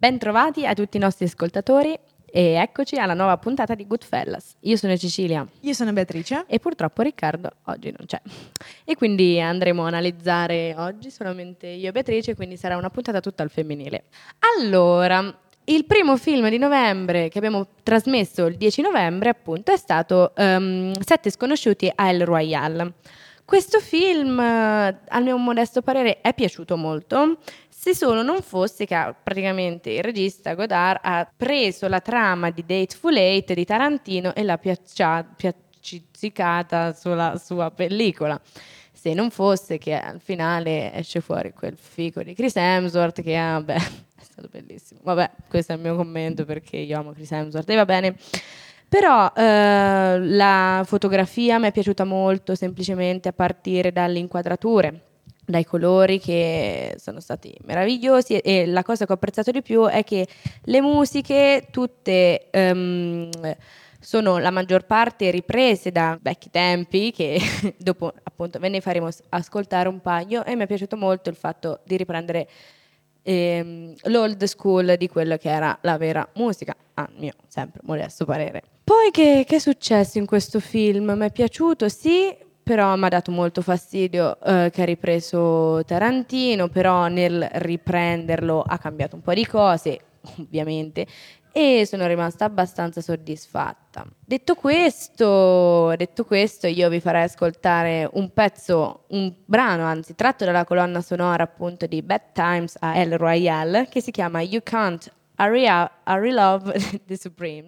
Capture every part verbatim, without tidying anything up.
Bentrovati a tutti i nostri ascoltatori e eccoci alla nuova puntata di Goodfellas. Io sono Cecilia. Io sono Beatrice. E purtroppo Riccardo oggi non c'è. E quindi andremo a analizzare oggi solamente io e Beatrice, quindi sarà una puntata tutta al femminile. Allora, il primo film di novembre che abbiamo trasmesso il dieci novembre, appunto, è stato um, Sette sconosciuti a El Royale. Questo film, eh, al mio modesto parere, è piaciuto molto, se solo non fosse che praticamente il regista Godard ha preso la trama di Hateful Eight di Tarantino e l'ha piaccia, piaccicata sulla sua pellicola. Se non fosse che al finale esce fuori quel fico di Chris Hemsworth che, vabbè, è stato bellissimo. Vabbè, questo è il mio commento perché io amo Chris Hemsworth e va bene. Però eh, la fotografia mi è piaciuta molto, semplicemente a partire dalle inquadrature, dai colori che sono stati meravigliosi, e, e la cosa che ho apprezzato di più è che le musiche tutte um, sono la maggior parte riprese da vecchi tempi, che dopo appunto ve ne faremo ascoltare un paio, e mi è piaciuto molto il fatto di riprendere ehm, l'old school di quello che era la vera musica, a mio sempre modesto parere. Poi che, che è successo in questo film? Mi è piaciuto, sì, però mi ha dato molto fastidio eh, che ha ripreso Tarantino, però nel riprenderlo ha cambiato un po' di cose, ovviamente, e sono rimasta abbastanza soddisfatta. Detto questo, detto questo, io vi farei ascoltare un pezzo, un brano, anzi, tratto dalla colonna sonora appunto di Bad Times a El Royale, che si chiama You Can't Hurry Up, Hurry Love the Supremes.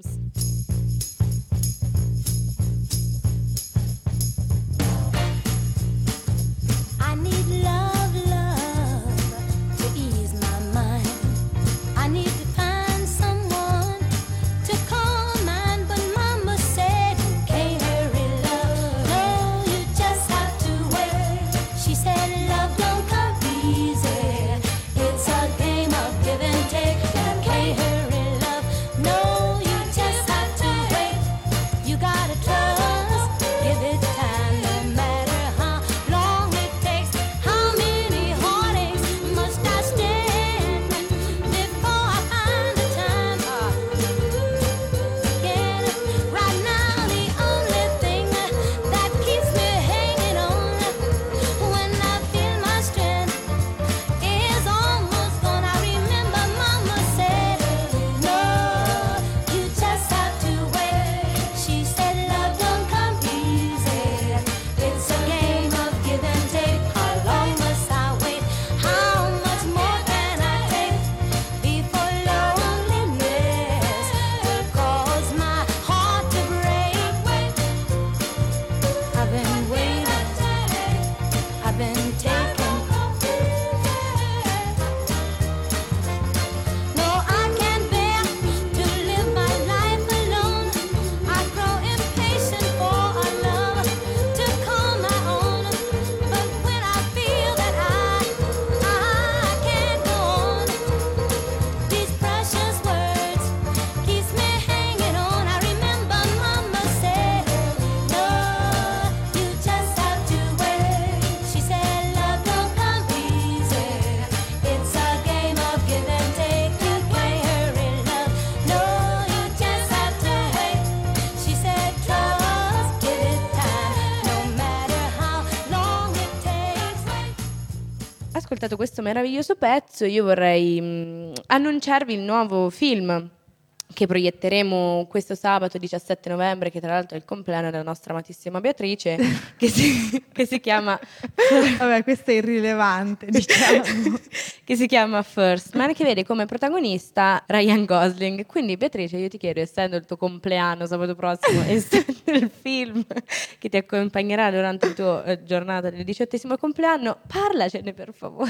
Ascoltato questo meraviglioso pezzo, io vorrei mh, annunciarvi il nuovo film che proietteremo questo sabato diciassette novembre, che tra l'altro è il compleanno della nostra amatissima Beatrice, che si, che si chiama vabbè, questo è irrilevante, diciamo che si chiama First Man, che vede come protagonista Ryan Gosling. Quindi Beatrice, io ti chiedo, essendo il tuo compleanno sabato prossimo, essendo il film che ti accompagnerà durante la tua eh, giornata del diciottesimo compleanno, parlacene per favore.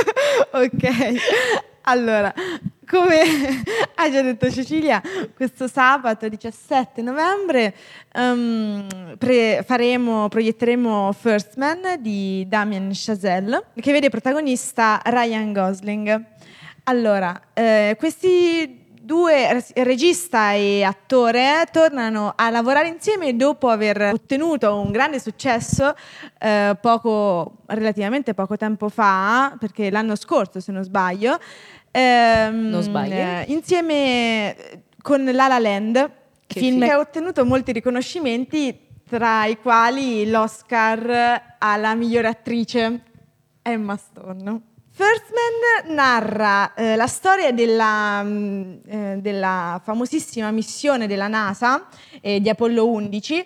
Ok, allora, come ha già detto Cecilia, questo sabato diciassette novembre um, pre- faremo, proietteremo First Man di Damien Chazelle, che vede protagonista Ryan Gosling. Allora, eh, questi due, regista e attore, tornano a lavorare insieme dopo aver ottenuto un grande successo eh, poco, relativamente poco tempo fa, perché l'anno scorso, se non sbaglio, ehm, Non sbagli. eh, insieme con La La Land, Che film film. che ha ottenuto molti riconoscimenti, tra i quali l'Oscar alla migliore attrice Emma Stone. First Man narra eh, la storia della, mh, eh, della famosissima missione della NASA eh, di Apollo undici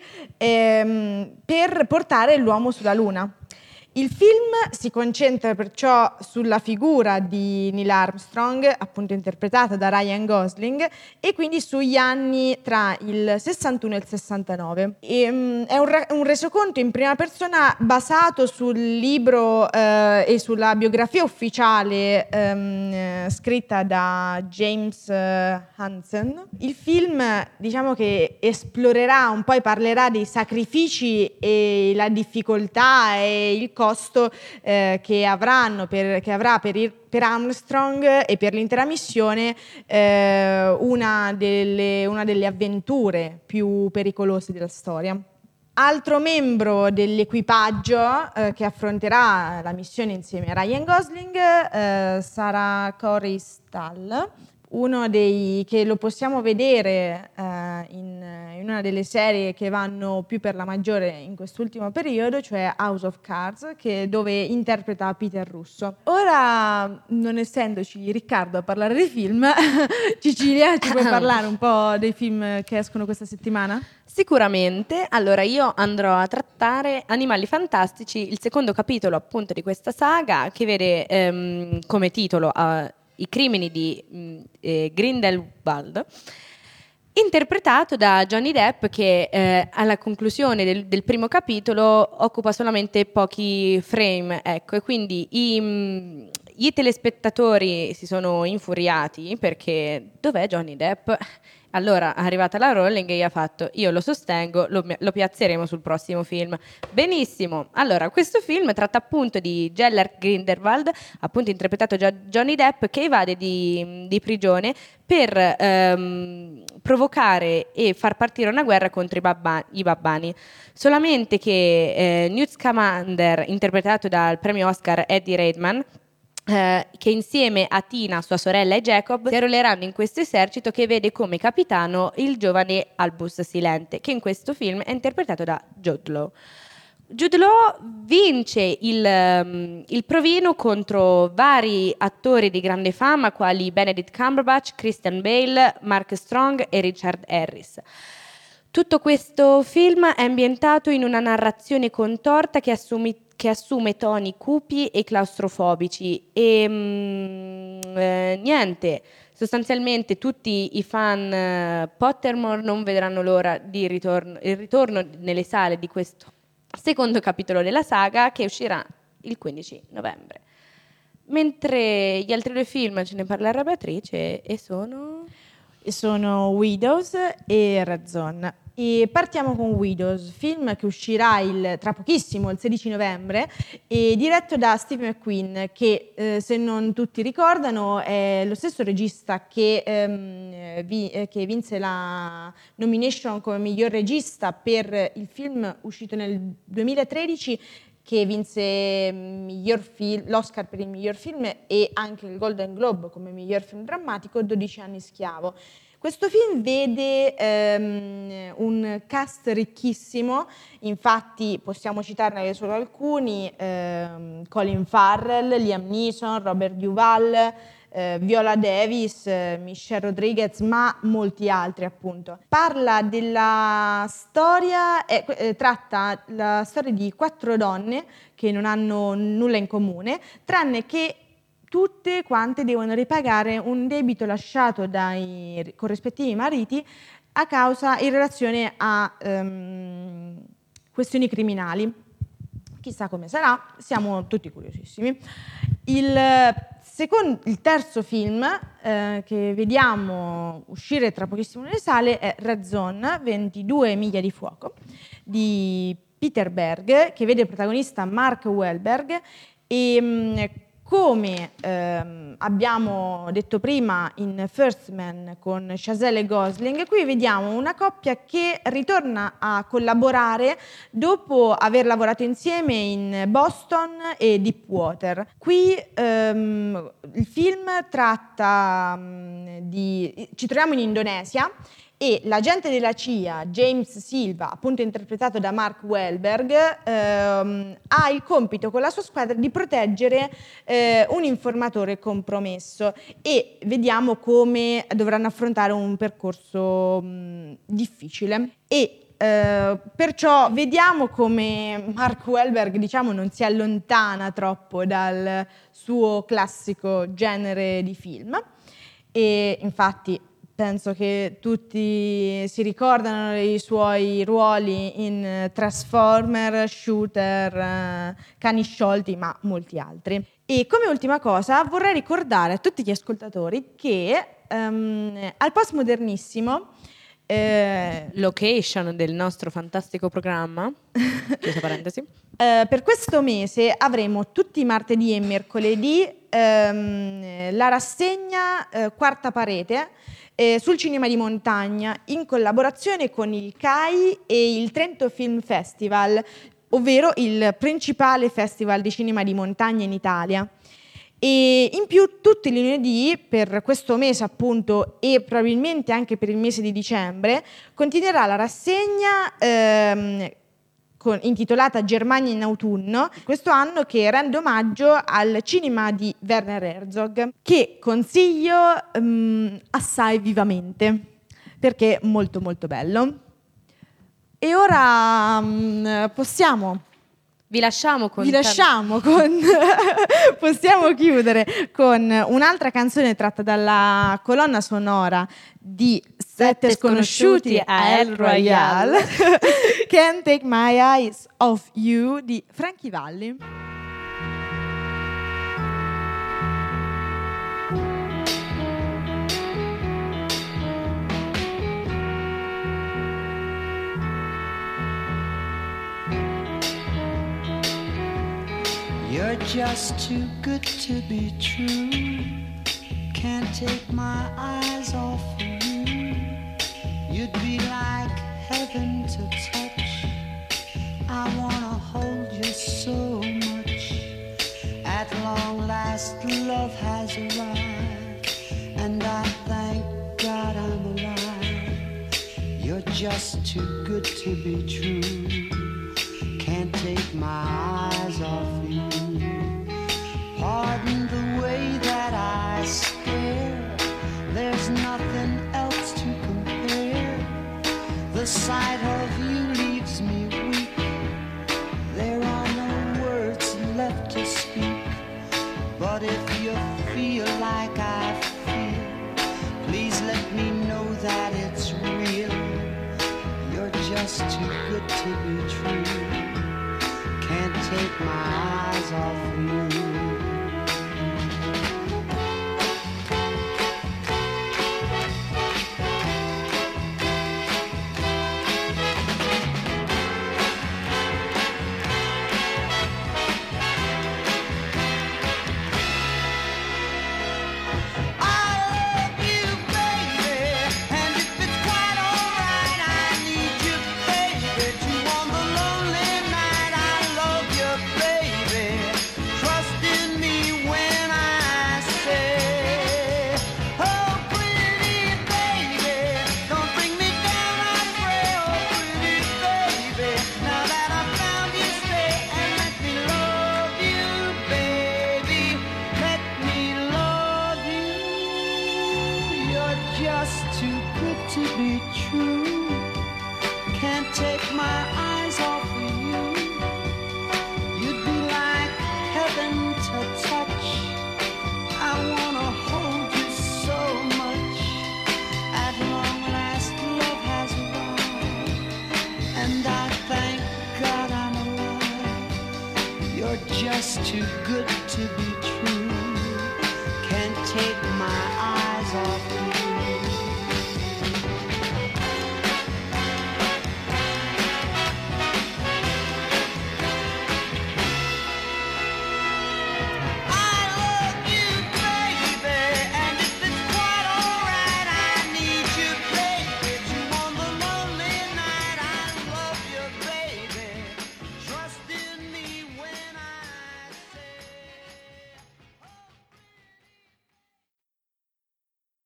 ehm, per portare l'uomo sulla Luna. Il film si concentra perciò sulla figura di Neil Armstrong, appunto interpretata da Ryan Gosling, e quindi sugli anni tra il sessantuno e il sessantanove. E, um, è un, ra- un resoconto in prima persona basato sul libro eh, e sulla biografia ufficiale ehm, eh, scritta da James eh, Hansen. Il film, diciamo che esplorerà un po' e parlerà dei sacrifici e la difficoltà e il costo eh, che avranno per, che avrà per, il, per Armstrong e per l'intera missione eh, una, delle, una delle avventure più pericolose della storia. Altro membro dell'equipaggio eh, che affronterà la missione insieme a Ryan Gosling eh, sarà Corey Stoll, uno dei che lo possiamo vedere eh, in, in una delle serie che vanno più per la maggiore in quest'ultimo periodo, cioè House of Cards, che, dove interpreta Peter Russo. Ora, non essendoci Riccardo a parlare dei film, Cecilia, ci puoi parlare un po' dei film che escono questa settimana? Sicuramente. Allora, io andrò a trattare Animali Fantastici, il secondo capitolo appunto di questa saga, che vede ehm, come titolo eh, I crimini di mh, eh, Grindelwald, interpretato da Johnny Depp, che eh, alla conclusione del, del primo capitolo occupa solamente pochi frame, ecco, e quindi i, mh, i telespettatori si sono infuriati perché dov'è Johnny Depp? Allora, arrivata la Rowling e gli ha fatto: io lo sostengo, lo, lo piazzeremo sul prossimo film. Benissimo. Allora, questo film tratta appunto di Gellert Grindelwald, appunto interpretato da Johnny Depp, che evade di, di prigione per ehm, provocare e far partire una guerra contro i, babba- i babbani. Solamente che eh, Newt Scamander, interpretato dal premio Oscar Eddie Redmayne, Eh, che insieme a Tina, sua sorella, e Jacob si arruoleranno in questo esercito che vede come capitano il giovane Albus Silente, che in questo film è interpretato da Jude Law. Jude Law vince il, um, il provino contro vari attori di grande fama quali Benedict Cumberbatch, Christian Bale, Mark Strong e Richard Harris. Tutto questo film è ambientato in una narrazione contorta che assume che assume toni cupi e claustrofobici e mm, eh, niente, sostanzialmente tutti i fan eh, Pottermore non vedranno l'ora di ritorno, il ritorno nelle sale di questo secondo capitolo della saga, che uscirà il quindici novembre. Mentre gli altri due film ce ne parlerà Beatrice e sono... E sono Widows e Red Zone. E partiamo con Widows, film che uscirà il, tra pochissimo, il sedici novembre, e diretto da Steve McQueen, che eh, se non tutti ricordano è lo stesso regista che, ehm, vi, eh, che vinse la nomination come miglior regista per il film uscito nel duemilatredici, che vinse miglior film, l'Oscar per il miglior film e anche il Golden Globe come miglior film drammatico, dodici anni schiavo. Questo film vede ehm, un cast ricchissimo, infatti possiamo citarne solo alcuni: ehm, Colin Farrell, Liam Neeson, Robert Duvall, eh, Viola Davis, eh, Michelle Rodriguez, ma molti altri appunto. Parla della storia, eh, eh, tratta la storia di quattro donne che non hanno nulla in comune, tranne che tutte quante devono ripagare un debito lasciato dai corrispettivi mariti a causa in relazione a um, questioni criminali. Chissà come sarà, siamo tutti curiosissimi. Il, secondo, il terzo film eh, che vediamo uscire tra pochissimo nelle sale è Red Zone, ventidue miglia di fuoco, di Peter Berg, che vede il protagonista Mark Wahlberg, e mh, come ehm, abbiamo detto prima in First Man con Chazelle e Gosling, qui vediamo una coppia che ritorna a collaborare dopo aver lavorato insieme in Boston e Deepwater. Qui ehm, il film tratta mh, di... ci troviamo in Indonesia e l'agente della C I A, James Silva, appunto interpretato da Mark Wahlberg, ehm, ha il compito con la sua squadra di proteggere eh, un informatore compromesso e vediamo come dovranno affrontare un percorso mh, difficile. E eh, perciò vediamo come Mark Wahlberg, diciamo, non si allontana troppo dal suo classico genere di film e infatti penso che tutti si ricordano i suoi ruoli in Transformer, Shooter, eh, Cani sciolti, ma molti altri. E come ultima cosa vorrei ricordare a tutti gli ascoltatori che um, al postmodernissimo eh, location del nostro fantastico programma, chiusa parentesi, eh, per questo mese avremo tutti i martedì e mercoledì ehm, la rassegna eh, Quarta Parete eh, sul cinema di montagna in collaborazione con il C A I e il Trento Film Festival, ovvero il principale festival di cinema di montagna in Italia. E in più tutti i lunedì per questo mese appunto e probabilmente anche per il mese di dicembre continuerà la rassegna ehm, con, intitolata Germania in autunno, questo anno, che rende omaggio al cinema di Werner Herzog, che consiglio ehm, assai vivamente perché è molto molto bello. E ora ehm, possiamo Vi lasciamo con... Vi lasciamo con... possiamo chiudere con un'altra canzone tratta dalla colonna sonora di Sette sconosciuti a El Royale, Can't Take My Eyes Off You di Frankie Valli. You're just too good to be true. Can't take my eyes off of you. You'd be like heaven to touch. I wanna hold you so much. At long last love has arrived, and I thank God I'm alive. You're just too good to be true. Can't take my eyes off you. Pardon the way that I stare. There's nothing else to compare. The sight of you leaves me weak. There are no words left to speak. But if you feel like I feel, please let me know that it's real. You're just too good to be true. Can't take my eyes off you. Just too good to be true. Can't take my eyes off you.